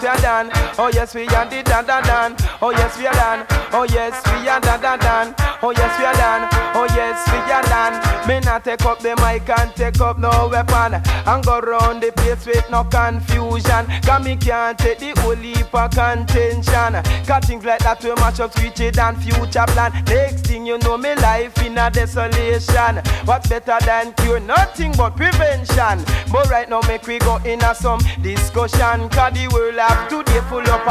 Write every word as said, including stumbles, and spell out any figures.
we are done. Oh yes, we are the dan dan dan. Oh yes, we are done. Oh yes, we are dan dan dan. Oh yes, we are done. Oh yes, we are done. Me not take up the mic and take up no weapon and go round the place with no confusion. Cause me can't take the whole heap of contention. Cause things like that will match up switched and future plan. Next thing you know, me life in a desolation. What's better than cure? Nothing but prevention. But right now make we go in a some discussion. Cause the world have today full up